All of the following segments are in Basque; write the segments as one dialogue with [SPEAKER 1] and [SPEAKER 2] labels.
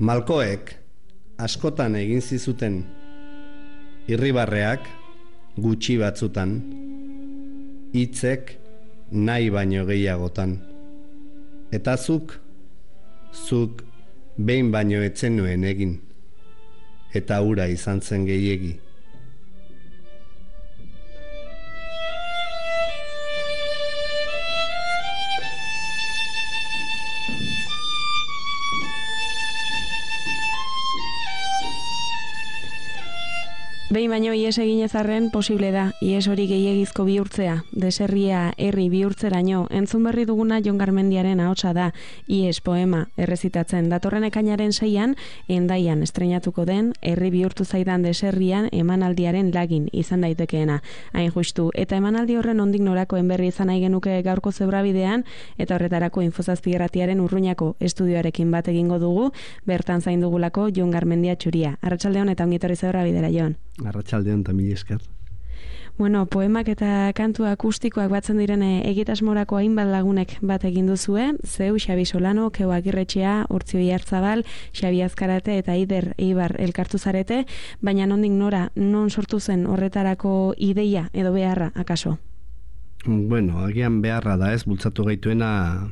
[SPEAKER 1] Malkoek askotan egin zizuten irribarreak gutxi batzutan, hitzek nahi baino gehiagotan. Eta zuk behin baino etzen nuen egin, eta hura izan zen gehiegi.
[SPEAKER 2] Behin baino ies eginez arren posible da, ies hori gehiegizko bihurtzea, deserria herri bihurtzeraino, entzun berri duguna Jon Garmendiaren ahotsa da, ies poema errezitatzen. Datorren ekainaren 6an, Hendaian estreinatuko den, herri bihurtu zaidan deserrian emanaldiaren lagin izan daitekeena. Hain justu, eta emanaldi horren ondik norakoen berri izan nahi genuke gaurko zebrabidean, eta horretarako Infozazpi Irratiaren Urruñako estudioarekin bat egingo dugu, bertan zain dugulako Jon Garmendia Txuria. Arratsaldeon eta ongitorri zebrabidera, Jon.
[SPEAKER 1] Arratsaldeon eta mila esker.
[SPEAKER 2] Bueno, poemak eta kantu akustikoak batzen diren egitasmorako hainbat lagunek bat egin duzue, zeu, Xabi Solano, Keo Agirretxea, Urtzio Iartzabal, Xabi Azkarate eta Ider Eibar elkartu zarete, baina nondik nora, non sortu zen horretarako ideia edo beharra, akaso?
[SPEAKER 1] Bueno, agian beharra da ez, bultzatu gaituena,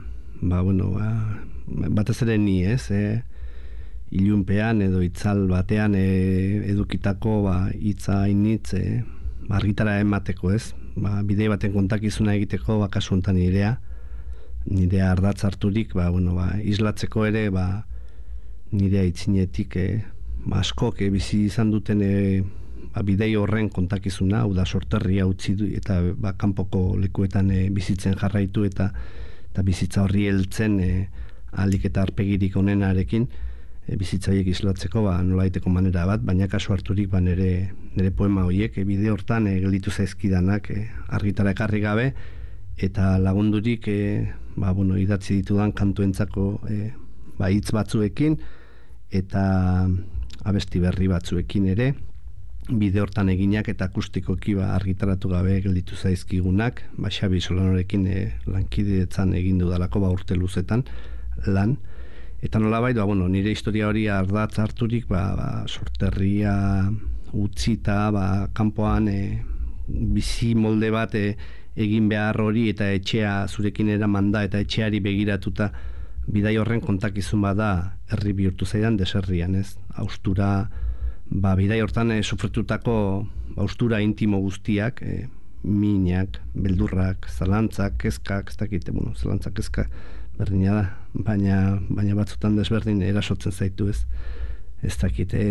[SPEAKER 1] batez ere ni ez, ilunpean edo itzal batean edukitako hitza initz argitara emateko ez, bidei baten kontakizuna egiteko kasu honetan nirea ardatz harturik, islatzeko ere nirea itzinetik askok bizi izan duten bidei horren kontakizuna, hau da sorterria utzi du eta kanpoko lekuetan bizitzen jarraitu eta bizitza horri heltzen ahalik eta arpegirik onenarekin bizitzaiek islatzeko nolaiteko manera bat, baina kasu harturik nire poema horiek bide hortan gelditu zaizkidanak argitara ekarri gabe eta lagundurik idatzi ditudan kantuentzako hitz batzuekin eta abesti berri batzuekin ere bide hortan eginak eta akustikoki argitaratu gabe gelditu zaizkigunak, Xabi Solanorekin lankidetzan egin dudalako urte luzetan lan. Eta nolabait, nire historia hori ardatz harturik, sorterria utzita, kanpoan bizi molde bat egin behar hori eta etxea zurekin eraman da eta etxeari begiratuta bidai horren kontakizun bada herri bihurtu zaidan deserrian, ez? Haustura, bidai hortan sufritutako haustura intimo guztiak, minak, beldurrak, zalantzak, kezkak, ez dakite, zalantzak, kezkak, berdina da, baina batzutan desberdin erasotzen zaitu ez dakite,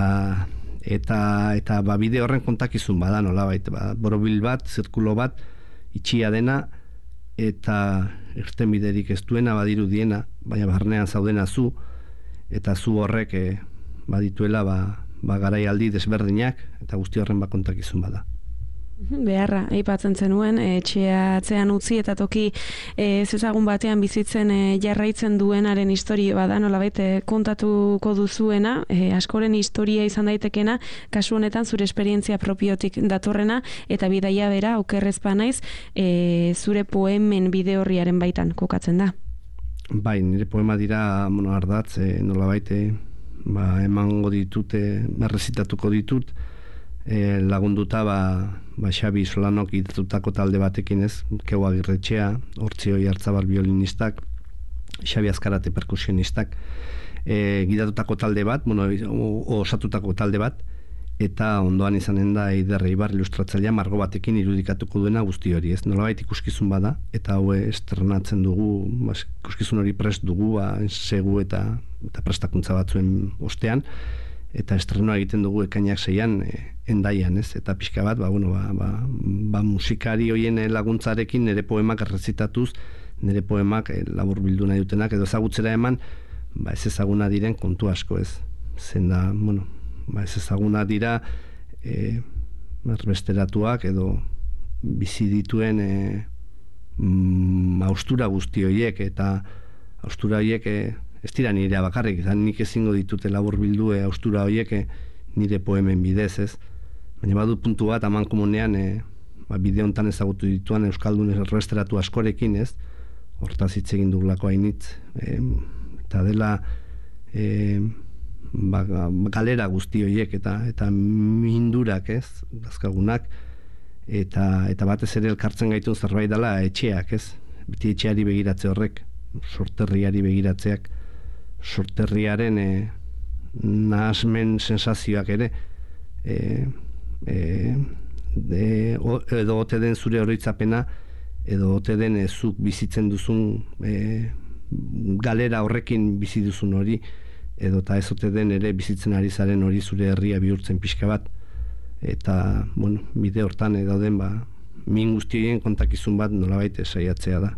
[SPEAKER 1] eta bide horren kontakizun bada nolabait, borobil bat, zirkulo bat, itxia dena, eta irtenbiderik ez duena badirudiena, baina barnean zaudena zu, eta zu horrek badituela garaialdi desberdinak, eta guzti horren kontakizun bada.
[SPEAKER 2] Beharra, aipatzen zenuen, etxea atzean utzi eta toki zezagun batean bizitzen jarraitzen duenaren historia bada, nolabait kontatuko duzuena, askoren historia izan daitekena, kasu honetan zure esperientzia propiotik datorrena, eta bidaia bera, okerrezpa naiz, zure poemen bide horriaren baitan kokatzen da.
[SPEAKER 1] Bai, nire poema dira ardatz, nolabait emango ditut, errezitatuko ditut, lagunduta Xabi Solanok idatutako talde batekin ez, Keo Agirretxea, Urtzio Iartzabal violinistak, Xabi Azkarate perkusionistak, gidatutako talde bat, osatutako talde bat, eta ondoan izanen da Ider Eibar ilustratzailea margo batekin irudikatuko duena guzti hori, ez? Nolabait ikuskizun bada, eta hau estrenatzen dugu, ikuskizun hori prest dugu, segu eta prestakuntza batzuen ostean, eta estrenoa egiten dugu ekainak 6an Hendaian, ez? Eta pixka bat, musikari hoien laguntzarekin nire poemak errezitatuz, nire poemak labur bildu nahi dutenak, edo ezagutzera eman, ez ezaguna diren kontu asko, ez? Zenda, ez ezaguna dira erbesteratuak edo bizi dituen haustura guzti horiek, eta haustura horiek ez dira nire bakarrik, nik ezingo ditute labur bildu haustura horiek nire poemen bidez, ez? Baina badu puntu bat aman komunean bide honetan ezagutu dituan euskaldun erbesteratu askorekin, ez? Hortaz hitz egin dugulako hainitz, eta dela galera guzti horiek eta mindurak, ez, dazkagunak, eta batez ere elkartzen gaitun zerbait dela etxeak, ez, beti etxeari begiratze horrek, sorterriari begiratzeak, sorterriaren nahasmen sensazioak ere, edo ote den zure oroitzapena, edo ote den zuk bizitzen duzun galera horrekin bizi duzun hori, edo eta ez ote den ere bizitzen ari zaren hori zure herria bihurtzen pixka bat. Eta, bueno, bide hortan dauden min guztien kontakizun bat nolabait saiatzea da.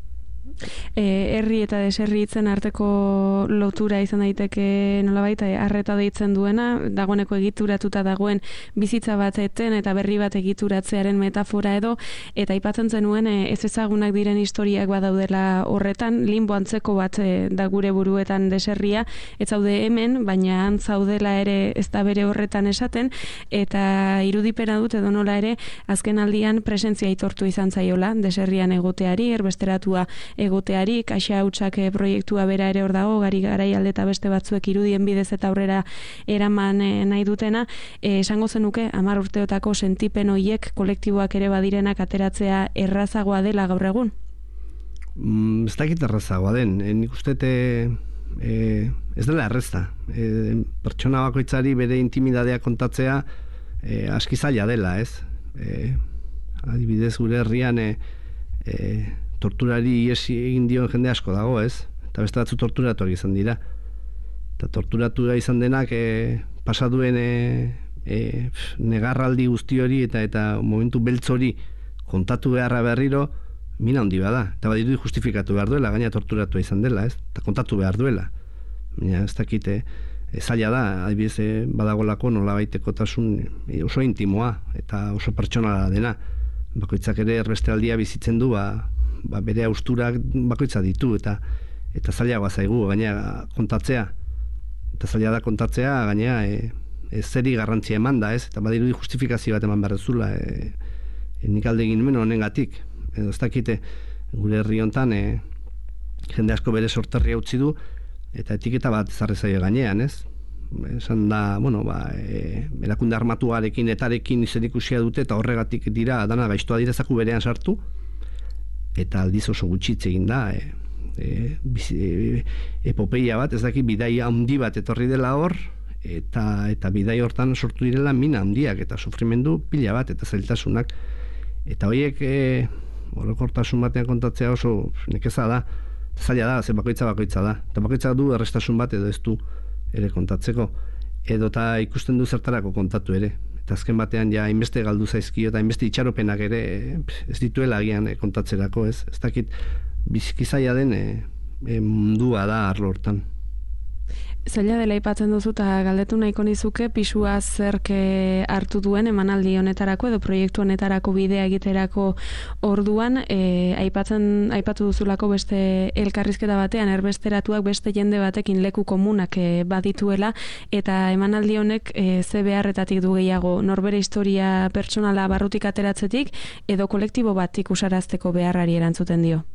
[SPEAKER 2] Herri eta deserri hitzen arteko lotura izan daiteke nolabait arreta deitzen duena, dagoeneko egituratuta dagoen bizitza bat eten eta berri bat egituratzearen metafora edo, eta aipatzen zenuen ez ezagunak diren historiak badaudela horretan, limbo antzeko bat da gure buruetan deserria, ez zaude hemen, baina antzaudela ere ez da bere horretan esaten, eta irudipena dut edo nola ere azken aldian presentzia aitortu izan zaiola deserrian egoteari, erbesteratua egoteari, Kaxa Hautsak proiektua bera ere hor dago, garai alde eta beste batzuek irudien bidez eta aurrera eraman nahi dutena, esango zenuke 10 urteotako sentipen hoiek kolektiboak ere badirenak ateratzea errazagoa dela gaur egun?
[SPEAKER 1] Ez dakit errazagoa den, nik uste ez dela errezta. Pertsona bakoitzari bere intimidadea kontatzea aski zaila dela, ez? Adibidez gure herrian torturari ihes egin dion jende asko dago, ez? Eta beste batzu torturatuak izan dira. Eta torturatua izan denak pasaduen negarraldi guzti hori eta momentu beltz hori kontatu beharra berriro mina handi bada. Eta badirudi justifikatu behar duela, gaina torturatua izan dela, ez? Eta kontatu behar duela. Baina ez dakit zaila da, adibidez badagolako nolabaitekotasun oso intimoa eta oso pertsonala dena. Bakoitzak ere erbestealdia bizitzen du, bere hausturak bakoitza ditu eta zailagoa zaigu gainera kontatzea. Eta zaila da kontatzea gainera zeri garrantzia eman da, ez? Eta badirudi justifikazio bat eman behar duzula. Nik alde egin nuen honengatik. Edo ez dakite gure herri hontan jende asko bere sorterria utzi du eta etiketa bat ezarri zaio gainean, ez? Esan da, erakunde armatuarekin etarekin izerikusia dute eta horregatik dira dana gaiztoa direzaku berean sartu eta aldiz oso gutxitze egin da epopeia bat, ez dakit bidaia handi bat etorri dela hor eta bidai hortan sortu direla mina handiak eta sufrimendu pila bat eta zailtasunak eta horiek orokortasun batean kontatzea oso nekeza da, zaila da, ze bakoitza da eta bakoitza du errestasun bat edo ez du ere kontatzeko, edo eta ikusten du zertarako kontatu ere. Eta azken batean ja hainbeste galdu zaizkio eta hainbeste itxaropenak ere ez dituela agian kontatzerako, ez? Ez dakit biziki zaila den mundua da arlo hortan.
[SPEAKER 2] Zaila dela aipatzen duzu eta galdetu nahiko nizuke pisua zerk hartu duen emanaldi honetarako edo proiektu honetarako bidea egiterako orduan aipatu duzulako beste elkarrizketa batean erbesteratuak beste jende batekin leku komunak badituela eta emanaldi honek ze beharretatik du gehiago norbere historia pertsonala barrutik ateratzetik edo kolektibo bat ikusarazteko beharrari erantzuten dio?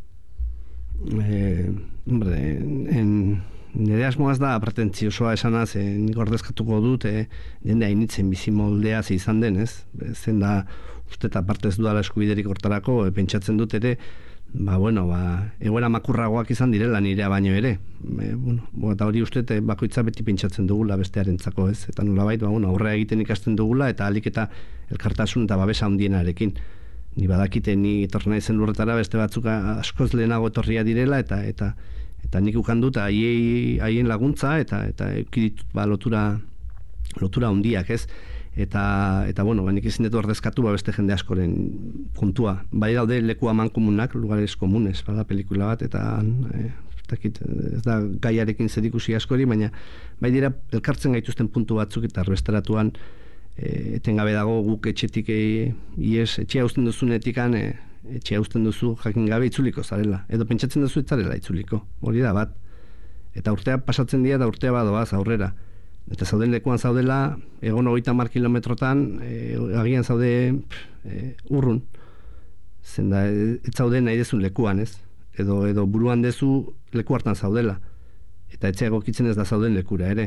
[SPEAKER 1] Nire asmoaz da pretentziosoa esanaz, nik ordezkatuko dut jende hainitzen bizi moldea izan den, ez? Zen da, uste eta parte ez dudala eskubiderik hortarako, pentsatzen dut ere, egoera makurragoak izan direla nirea baino ere. Eta hori uste bakoitza beti pentsatzen dugula bestearentzako, ez? Eta nolabait, aurrea egiten ikasten dugula, eta alik eta elkartasun eta babesa handienarekin. Ni badakite, ni etorri naizen lurretara beste batzuk askoz lehenago etorria direla, eta nik ukan dut haien laguntza eta ekiditut lotura handiak, ez? Eta nik ezin dut ordezkatu beste jende askoren kontua. Bai daude leku amankomunak, lugares komunes, bada pelikula bat, eta ez da gaiarekin zerikusi askori, baina bai dira elkartzen gaituzten puntu batzuk eta erbesteratuan etengabe dago guk etxetik etxea uzten duzunetikan etxea uzten duzu jakin gabe itzuliko zarela. Edo pentsatzen duzu itzarela itzuliko. Hori da bat. Eta urtea pasatzen dira eta urtea badoaz aurrera. Eta zauden lekuan zaudela, egon 30 kilometrotan, agian zaude urrun. Zenda, ez zaude nahi dezun lekuan, ez? Edo buruan dezu leku hartan zaudela. Eta etxea egokitzen ez da zauden lekura ere.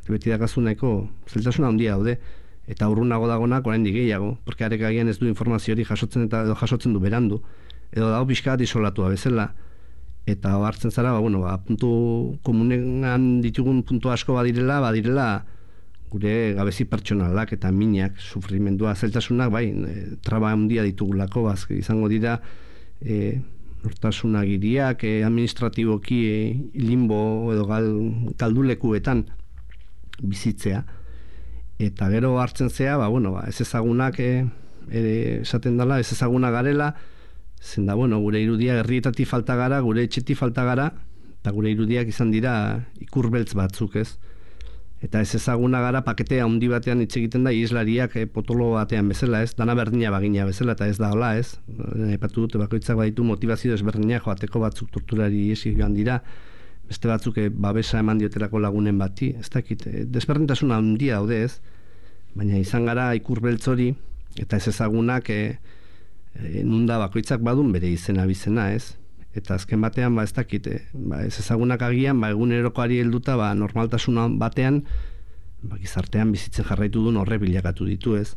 [SPEAKER 1] beti dakazu nahiko zeltasuna handia daude, eta urrunago dagonak oraindik gehiago, porque arek agian ez du informazio hori jasotzen eta edo jasotzen du berandu, edo dago pixka bat isolatua bezala, eta hartzen zara, puntu komunean ditugun puntu asko badirela gure gabezi pertsonalak eta minak, sufrimendua, zeltasunak, traba handia ditugulako, izango dira nortasunagiriak, administratiboki limbo edo galdulekuetan bizitzea. Eta gero hartzen zea, ez ezagunak esaten dela, ez ezaguna garela, zen da, gure irudia herrietatik falta gara, gure etxetik falta gara, eta gure irudiak izan dira ikurbeltz batzuk, ez? Eta ez ezaguna gara paketea handi batean hitz egiten da islariak potolo batean bezala, ez? Dana berdina bagina bezala, eta ez da hola, ez? Aipatu dute bakoitzak baditu motivazio desberdinak joateko, batzuk torturari iesi joan dira, beste batzuk babesa eman diotelako lagunen bati, ez dakit, desberdintasuna handia daude, ez? Baina izan gara ikurbeltz hori, eta ez ezagunak nunda bakoitzak badun bere izena bizena, ez? Eta azken batean, ez dakit, ez ezagunak agian, egunerokoari helduta, normaltasuna batean, gizartean bizitzen jarraitu duen horre bilakatu ditu, ez?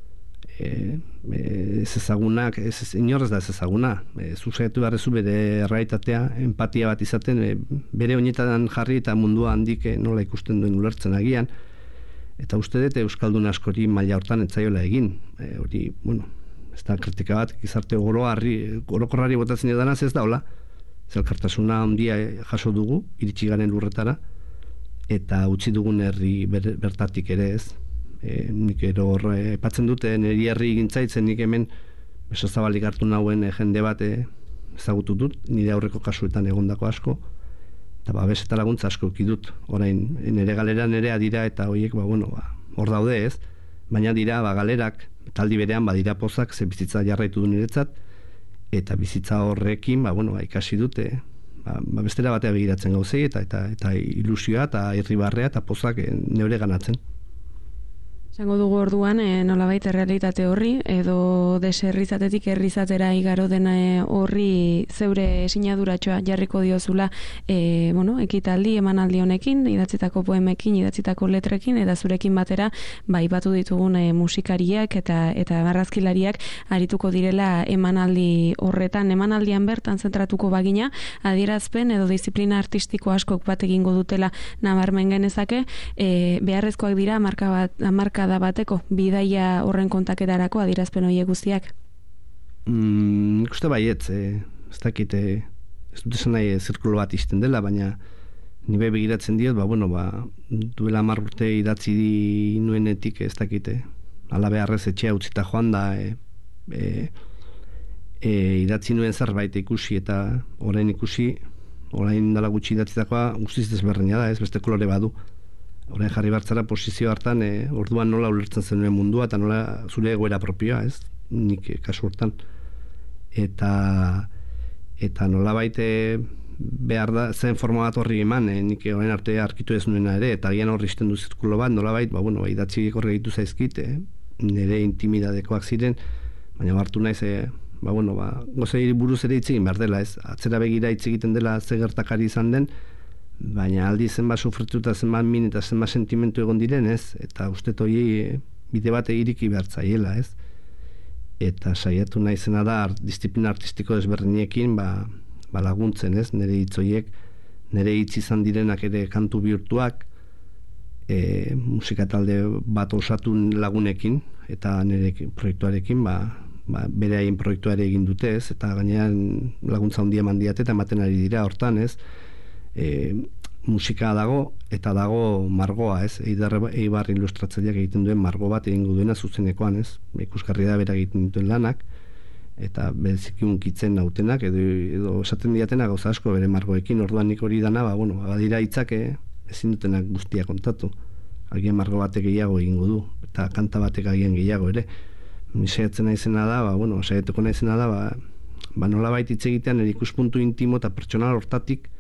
[SPEAKER 1] Ez ezagunak, inorrez da ez ezaguna, zuzaitu barrezu bere erraitatea, empatia bat izaten, bere oinetan jarri eta mundua handik nola ikusten duen ulertzen agian, eta uste dut euskaldun askori maila hortan etzaiola egin, hori, ez da kritika bat, gizarte orokorrari botatzen edanaz ez da, hola, zelkartasuna handia jaso dugu, iritsi garen lurretara, eta utzi dugun herri bertatik ere, ez? Nik ero epatzen dute, niri herri egintzaitzen nik hemen beso zabalik hartu nauen jende bat ezagutu dut, nire aurreko kasuetan egondako asko, eta babes eta laguntza asko ukidut. Orain, nire galera nerea dira eta horiek, hor daude, ez? Baina dira, galerak, taldi berean badira pozak, ze bizitza jarraitu du niretzat, eta bizitza horrekin, ikasi dute, bestera batea begiratzen gauzei, eta ilusioa, eta irribarrea, eta pozak neure ganatzen.
[SPEAKER 2] Zango dugu orduan, nolabait errealitate horri, edo deserrizatetik herrizatera igaro dena horri zeure sinaduratxoa jarriko diozula, ekitaldi, emanaldi honekin, idatzitako poemekin, idatzitako letrekin, eta zurekin batera, batu ditugun musikariak eta marrazkilariak arituko direla emanaldi horretan. Emanaldian bertan zentratuko bagina, adierazpen edo disiplina artistiko askok bat egingo dutela nabarmen genezake, beharrezkoak dira marka da bateko bidaia horren kontaketarako adierazpen horiek guztiak?
[SPEAKER 1] Nik uste baietz, ez dakit, ez dut esan nahi zirkulo bat izten dela, baina nire begiratzen diot, duela 10 urte idatzi nuenetik, ez dakit, ala beharrez etxea utzita joan da, idatzi nuen zerbait ikusi eta orain dela gutxi idatzitakoa guztiz desberdina da, ez beste kolore badu. Orain jarri bartzara posizio hartan, orduan nola ulertzen zenuen mundua eta nola zure egoera propioa, ez? Nik kasu hortan. Eta nola baite behar da, zen forma bat horri eman, nik orain arte arkitu ez nuena ere, eta gian horri izten du zirkulo bat, nola bait, idatzi horre ditu zaizkit, nire intimidadekoak ziren, baina hartu naiz, gozei buruz ere hitz egin behar dela, ez? Atzera begira hitz egiten dela ze gertakari izan den, baina aldi zenbat sufritu eta zenbat min eta zenbat sentimentu egon diren, ez? Eta uste hori bide bat iriki behar zaiela, ez? Eta saiatu naizena da disiplina artistiko desberdinekin laguntzen, ez? Nire hitzoiek, nire hitz izan direnak ere kantu bihurtuak, musika talde bat osatu lagunekin eta nire proiektuarekin, bere haien proiektuare egin dute, ez? Eta gainean laguntza handia eman diate eta ematen ari dira hortan, ez? Musika dago eta dago margoa, ez? Eibar ilustratzaileak egiten duen margo bat egingo duena zuzenekoan, ez? Ikusgarri da berak egiten duten lanak eta bereziki unkitzen nautenak edo esaten diatena gauza asko bere margoekin, orduan nik hori dana, badira hitzak ezin dutenak guztia kontatu. Agian margo batek gehiago egingo du eta kanta batek agian gehiago ere. Ni saiatzen naizena da, saiatuko naizena da, nolabait hitz egitean ikuspuntu intimo eta pertsonal hortatik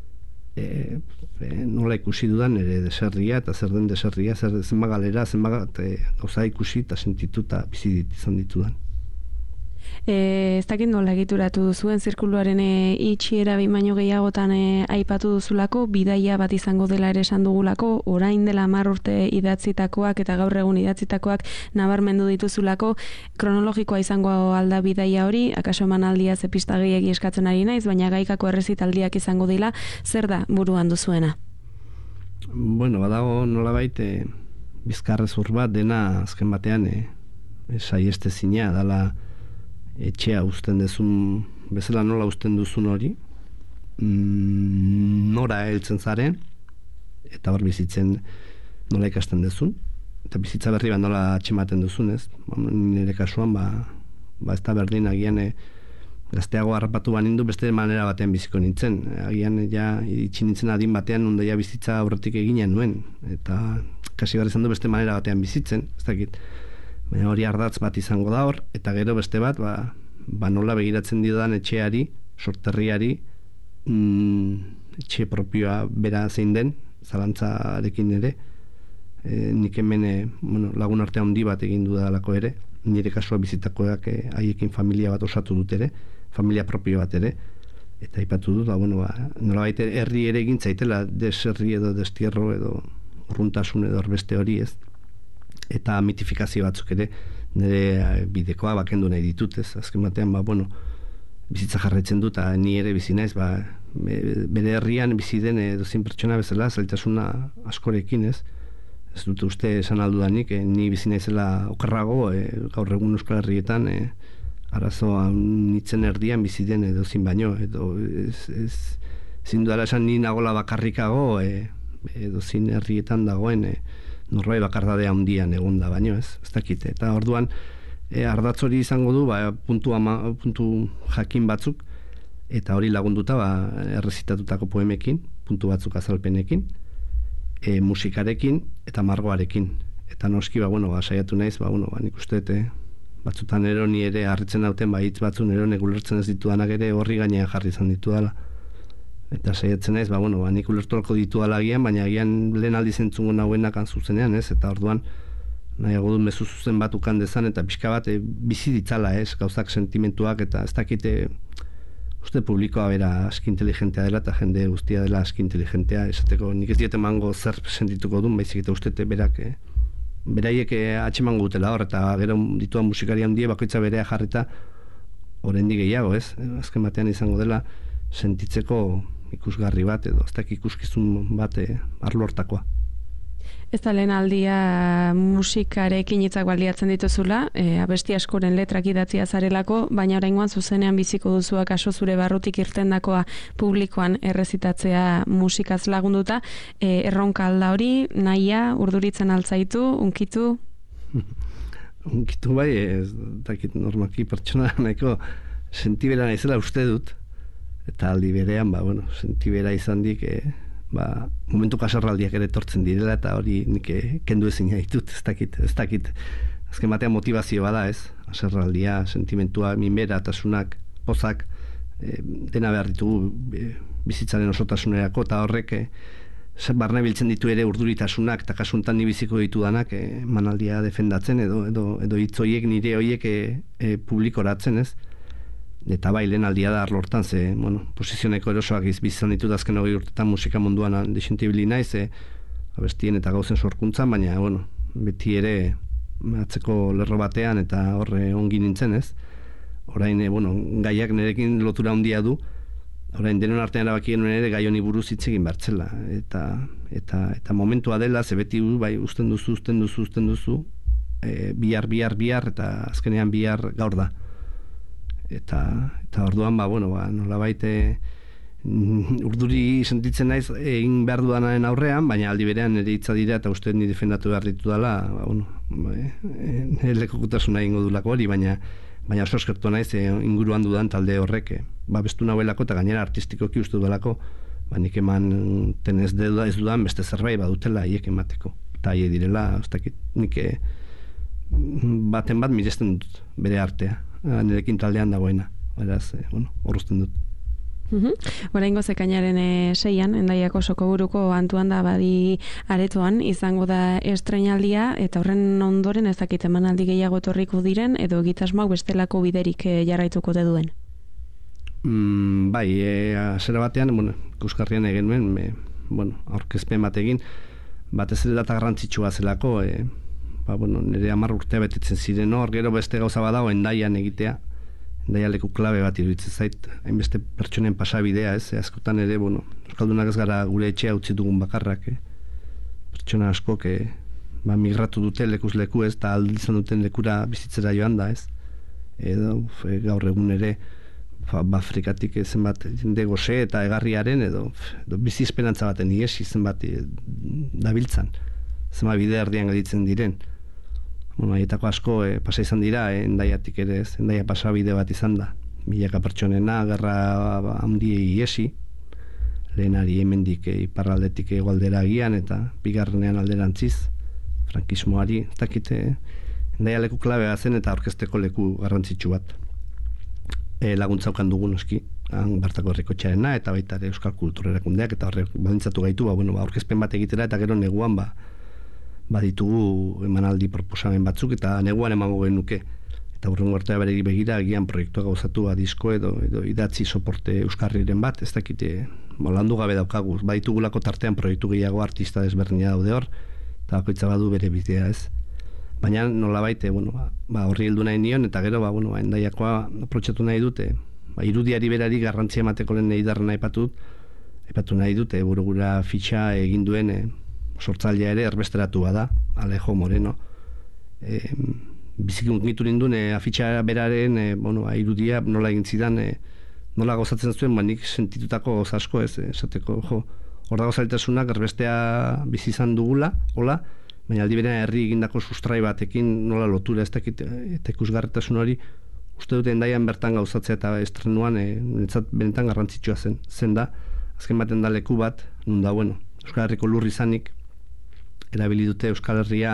[SPEAKER 1] nola ikusi dudan ere deserria eta zer den deserria, zenbat galera, zenbat gauza ikusi eta sentitu eta bizi izan ditudan.
[SPEAKER 2] Ez dakit nola egituratu duzuen zirkuluaren itxiera behin baino gehiagotan aipatu duzulako, bidaia bat izango dela ere esan dugulako, orain dela 10 urte idatzitakoak eta gaur egun idatzitakoak nabarmendu dituzulako, kronologikoa izango alda bidaia hori, akaso emanaldia ze pista gehiegi eskatzen ari naiz, baina gaikako errezitaldiak izango dira, zer da buruan duzuena?
[SPEAKER 1] Bueno, badago nolabait bizkarrezur bat dena azken batean saiestezina dala etxea uzten dezun bezala nola uzten duzun hori, nora heltzen zaren eta hor bizitzen nola ikasten duzun eta bizitza berri bat nola atxematen duzun, ez? Nire kasuan ez da berdin agian gazteago harrapatu banindu beste manera batean biziko nintzen, agian ja iritsi nintzen adin batean onde ja bizitza aurretik eginen nuen eta kasi behar izan du beste manera batean bizitzen, ez dakit. Baina hori ardatz bat izango da hor, eta gero beste bat, nola begiratzen diodan etxeari, sorterriari, etxe propioa bera zein den, zalantzarekin ere, nik hemen lagun artea handi bat egin dudalako ere, nire kasua bizitakoak haiekin familia bat osatu dut ere, familia propio bat ere, eta aipatu dut, nola baita herri ere egin zaitela, desherri edo destierro edo urruntasun edo beste hori, ez? Eta mitifikazio batzuk ere nire bidekoa bakendu nahi ditut, ez? Azken batean, bizitza jarraitzen dut, eta ni ere bizi naiz, bere herrian bizi den dozin pertsona bezala, zailtasuna askorekin, ez? Ez dut uste esan aldudanik, ni bizi naizela okerrago, gaur egun Euskal Herrietan, arazoa nitzen erdian bizi den dozin baino, edo zindudala esan ni nagola bakarrikago, dozin herrietan dagoen, norbait bakardadea handian egon da baino, ez dakit. Eta orduan ardatz hori izango du puntu jakin batzuk eta hori lagunduta errezitatutako poemekin, puntu batzuk azalpenekin, musikarekin eta margoarekin. Eta noski saiatu naiz, nik uste batzutan ero ni ere harritzen dauten hitz batzu nero ulertzen ez ditudanak ere horri gainean jarri izan ditudala. Eta saiatzen naiz, nik ulertuko ditudala agian, baina agian lehen aldiz entzungo nahuenak zuzenean, ez? Eta orduan nahiago dut mezu zuzen bat ukan dezan, eta pixka bat bizi ditzala, ez? Gauzak sentimentuak, eta ez dakite uste publikoa bera aski inteligentea dela, eta jende guztia dela aski inteligentea, esateko nik ez diete mango zer sentituko duen, baizik eta ustete beraiek atxemango dutela hor, eta gero dituan musikari handie bakoitza berea jarrita oraindik gehiago, ez? Azken batean izango dela sentitzeko ikusgarri bat edo ez dakik ikuskizun bat arlo hortakoa.
[SPEAKER 2] Ez da lehen aldia musikarekin hitzak baliatzen dituzula, abesti askoren letrak idatzia zarelako, baina oraingoan zuzenean biziko duzuak aso zure barrutik irtendakoa publikoan errezitatzea musikaz lagunduta, erronka alda hori, nahia, urduritzen altzaitu, unkitu?
[SPEAKER 1] Unkitu bai, ez dakit normaki pertsona nahiko sentibera naizela uste dut, eta aldi berean, sentibera izan dik, momentu kasarraldiak ere tortzen direla, eta hori nik kendu ezin ditut, ez dakit. Azken batean motivazio bada, ez? Aserraldia, sentimentua, minbera, tasunak, pozak, dena behar ditugu bizitzaren osotasunerako, eta horrek barne biltzen ditu ere urduritasunak, eta kasuntan ni biziko ditudanak manaldia defendatzen, edo hitz horiek, nire horiek publikoratzen, ez? Eta bai, lehen aldia da arlortan, posizioneko erosoak bizizan ditut azken 20 urtetan musika munduan desentibili naiz, abestien eta gauzen sorkuntzan, baina, beti ere atzeko lerro batean eta horre ongi nintzen, ez? Orain, gaiak nirekin lotura handia du, orain denon artean erabaki genuen ere gai honi buruz hitz egin bertzela, eta momentua dela, ze beti bai, usten duzu, bihar, eta azkenean bihar gaur da. Eta orduan, nolabait urduri sentitzen naiz egin behar dudanaren aurrean, baina aldi berean nire hitza dira eta uste ni defendatu behar ditu dela, lekokutasuna egingo dulako hori, baina oso eskertu naiz inguruan dudan talde horrek, bestu nahuelako eta gainera artistikoki uste dudalako, nik eman tenez ez dudan beste zerbait badutela haiek emateko. Eta haie direla, nik baten bat miresten dut bere artea. Nirekin taldean dagoena, beraz, horrezten dut.
[SPEAKER 2] Oraingo zekainaren 6an, Hendaiako Sokoburuko Antuanda Badi aretoan izango da estreinaldia, eta horren ondoren ez dakit emanaldi gehiago etorriko diren, edo egitasmoak bestelako biderik jarraituko duen?
[SPEAKER 1] Bai, zera batean, ikusgarrian egin nuen, aurkezpen bat egin, batez ere data garrantzitsua zelako, nire 10 urtea betetzen ziren hor, gero beste gauza badago Hendaian egitea, Hendaia leku klabe bat iruditzen zait, hainbeste pertsonen pasabidea, askotan ere, euskaldunak ez gara gure etxea utzi dugun bakarrak, pertsona askok migratu dute lekuz leku, eta aldizan duten lekura bizitzera joan da, edo gaur egun ere Afrikatik zenbat jende goze eta egarriaren edo bizi esperantza baten iesi zenbat dabiltzan, zenbat bide erdian gelditzen diren. Haietako asko pasa izan dira, Hendaiatik ere ez, Hendaia pasabide bat izan da. Milaka pertsonena, gerra handiei iesi, lehenari hemendik iparraldetik hegoaldera agian, eta bigarrenean alderantziz, frankismoari, ez dakite, Hendaia leku klabea zen eta orkesteko leku garrantzitsu bat. Laguntzaukan dugu noski, Bartako Herrikotxearena eta baita ere Euskal Kultura Erakundeak, eta horrek baldintzatu gaitu, aurkezpen bat egitera, eta gero neguan baditugu emanaldi proposamen batzuk, eta neguan emango genuke. Eta hurrengo artea beregi begira, agian proiektua gauzatu disko edo idatzi soporte euskarriren bat, ez dakite, landu gabe daukagu, baditugulako tartean proiektu gehiago artista desberdina daude hor, eta bakoitza badu bere bidea ez. Baina nolabait, horri heldu nahi nion, eta gero, Hendaiakoa aprotxatu nahi dute, irudiari berari garrantzia emateko lehen eidarren aipatu nahi dute, burugura fitxa egin duen sortzailea ere erbesteratua da, Alejo Moreno. Biziki unkitu ninduen afitxa beraren irudia nola egin zidan, nola gozatzen zuen, nik sentitutako goza asko esateko, hor dago zailtasunak erbestea bizi izan dugula, hola, baina aldi berean herri egindako sustrai batekin nola lotura ez dakit, eta ikusgarritasun hori uste dute Hendaian bertan gauzatzea eta estrenuan niretzat benetan garrantzitsua zen da, azken baten da leku bat, nun da, Euskal Herriko lur izanik, erabili dute Euskal Herria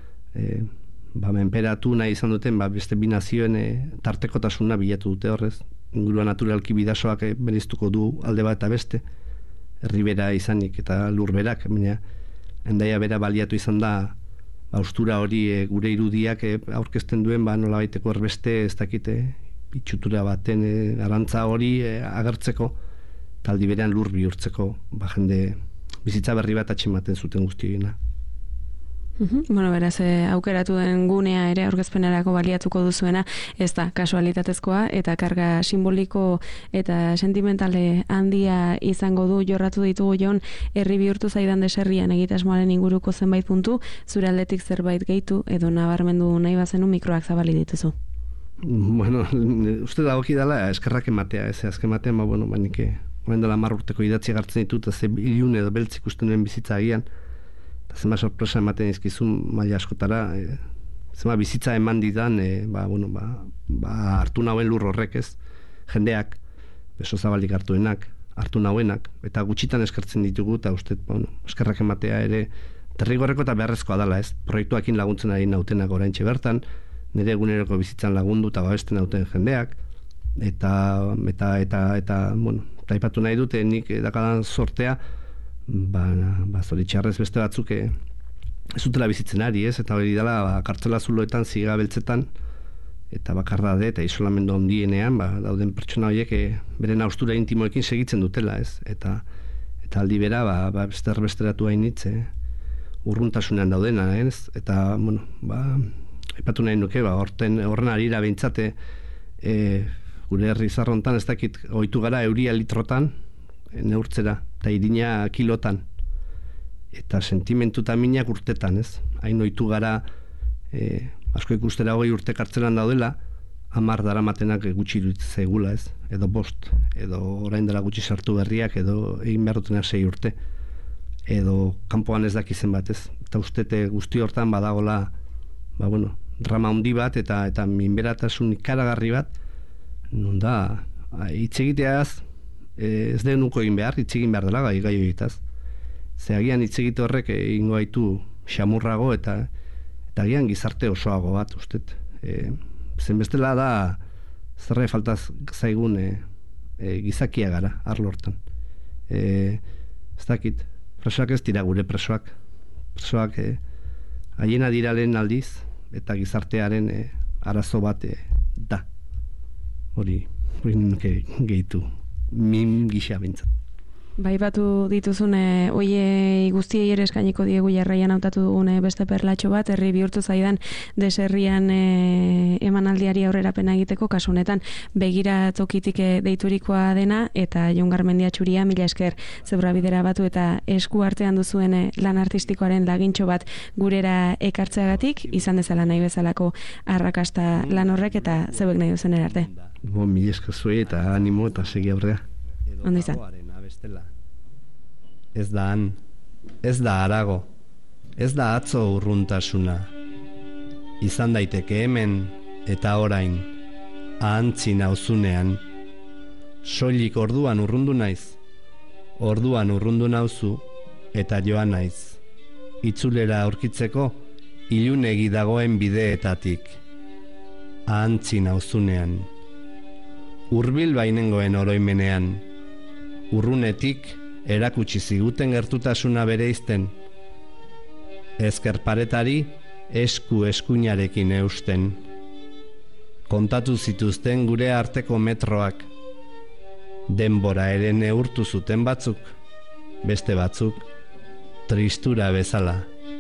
[SPEAKER 1] menperatu nahi izan duten beste bi nazioen tartekotasuna bilatu dute horrez, ingurua naturalki bidasoak beriztuko du alde bat eta beste, herribera izanik eta lurberak, baina Hendaia bera baliatu izan da austura hori gure irudiak aurkezten duen nolabaiteko erbeste ez dakite itxutura baten arantza hori agertzeko eta aldi berean lur bihurtzeko jende bizitza berri bat atxematen zuten guztiena.
[SPEAKER 2] Beraz, aukeratu den gunea ere aurkezpenerako baliatuko duzuena, ez da kasualitatezkoa eta karga simboliko eta sentimentale handia izango du. Jorratu ditugu Jon, herri bihurtu zaidan deserrian egitasmoaren inguruko zenbait puntu, zure aldetik zerbait gehitu edo nabarmendu nahi bazenu mikroak zabali dituzu.
[SPEAKER 1] Uste dagoki dela eskerrak ematea, azken batean, nik orain dela 10 urteko idatzi gartzen ditut, ze ilun edo beltz ikusten duen bizitza agian, zema sorpresa ematen izkizun maila askotara, zema bizitza eman didan, hartu nauen lur horrek ez, jendeak, beso zabalik hartuenak, hartu nauenak, eta gutxitan eskertzen ditugu, eta uste, eskerrak ematea ere, derrigorreko eta beharrezkoa dela ez, proiektuakin laguntzen ari nautenak oraintxe bertan, nire eguneroko bizitzan lagundu eta babesten nauten jendeak, eta aipatu nahi dute, nik dakadan sortea, zoritxarrez beste batzuk ez dutela bizitzen ari, eta hori dela kartzela zuloetan, ziga beltzetan, eta bakardade eta isolamendu handienean, dauden pertsona horiek beren austura intimoekin segitzen dutela, eta aldi bera, beste erbesteratu hainitz, urruntasunean daudena, eta, aipatu nahi nuke, horren arira behintzate, gure herri zarrontan, ez dakit, ohitu gara euria litrotan, neurtzera, eta irina kilotan, eta sentimentu eta minak urtetan, hain ohitu gara, asko ikustera 20 urte kartzelan daudela, 10 daramatenak gutxi iruditzen zaigula, edo 5, edo orain dela gutxi sartu berriak, edo egin behar dutena 6 urte, edo kanpoan ez dakizen bat, eta ustete guzti hortan badagola, drama handi bat, eta minberatasun ikaragarri bat, non da, hitz egiteaz, ez denuko egin behar, hitz egin behar dela gai horietaz. Ze agian hitz egite horrek egingo gaitu xamurrago eta agian gizarte osoago bat, ustet. Zen bestela da zerre faltaz zaigun gizakia gara, arlo hortan. Ez dakit, presoak ez dira gure presoak. Presoak haiena dira lehen aldiz, eta gizartearen arazo bat da. Hori nuke gehitu, min gisa bintzat.
[SPEAKER 2] Bai batu dituzune, oie guztiei ere eskainiko diegu jarraian hautatu dugune beste perlatxo bat, herri bihurtu zaidan deserrian emanaldiari aurrerapena egiteko, kasu honetan begira tokitik deiturikoa dena, eta Jon Garmendia Txuria, mila esker zebra bidera batu eta esku artean duzuen lan artistikoaren lagintxo bat gurera ekartzeagatik, izan dezala nahi bezalako arrakasta lan horrek eta zeuek nahi duzen erarte.
[SPEAKER 1] Mila esker zuei eta animo eta segi aurrea.
[SPEAKER 2] Ondo izan.
[SPEAKER 3] Ez da han, ez da harago, ez da atzo urruntasuna. Izan daiteke hemen eta orain, ahantzi nauzunean. Soilik orduan urrundu naiz, orduan urrundu nauzu eta joan naiz. Itzulera aurkitzeko ilunegi dagoen bideetatik. Ahantzi nauzunean. Hurbil bainengoen oroimenean. Urrunetik erakutsi ziguten gertutasuna bereizten. Ezker paretari eskuinarekin eusten. Kontatu zituzten gure arteko metroak. Denbora ere neurtu zuten batzuk, beste batzuk, tristura bezala.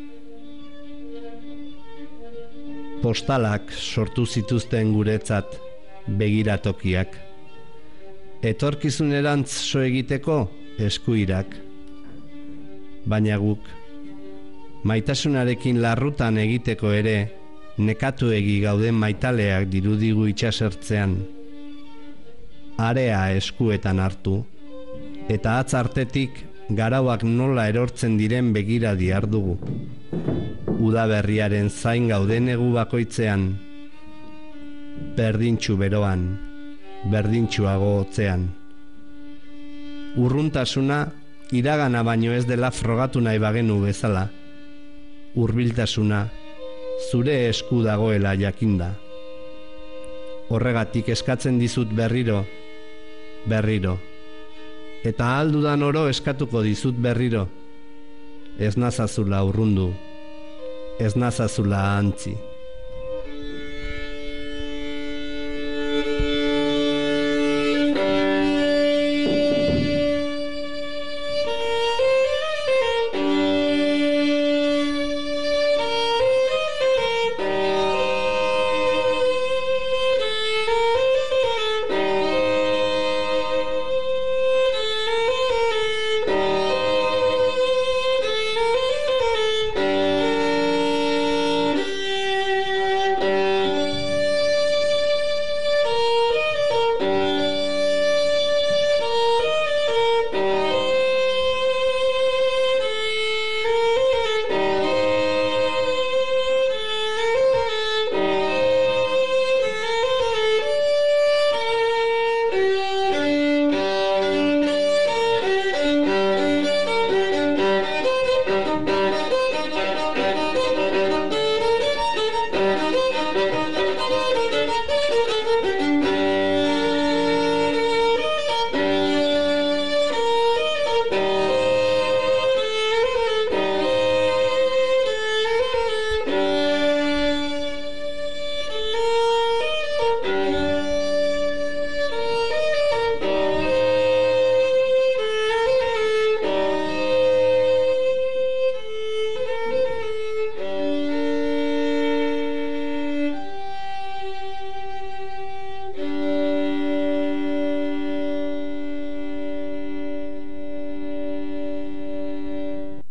[SPEAKER 3] Postalak sortu zituzten guretzat begiratokiak. Etorkizunerantz so egiteko eskuirak. Baina guk, maitasunarekin larrutan egiteko ere, nekatuegi gauden maitaleak dirudigu itxasertzean. Area eskuetan hartu, eta atz artetik garauak nola erortzen diren begira diardugu. Udaberriaren zain gauden egu bakoitzean, berdintxu beroan, berdintxuago hotzean. Urruntasuna iragana baino ez dela frogatu nahi bagenu bezala. Hurbiltasuna zure esku dagoela jakinda. Horregatik eskatzen dizut berriro, berriro. Eta aldudan oro eskatuko dizut berriro. Ez nazazula urrundu, ez nazazula ahantzi.